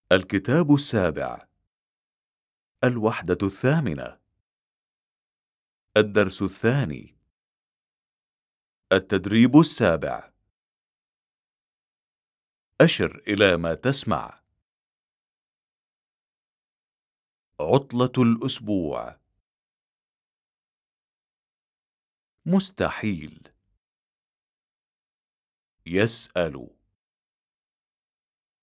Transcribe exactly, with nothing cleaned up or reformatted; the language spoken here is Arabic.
الكتاب السابع. الوحدة الثامنة. الدرس الثاني. التدريب السابع. أشر إلى ما تسمع. عطلة الأسبوع. مستحيل. يسأل.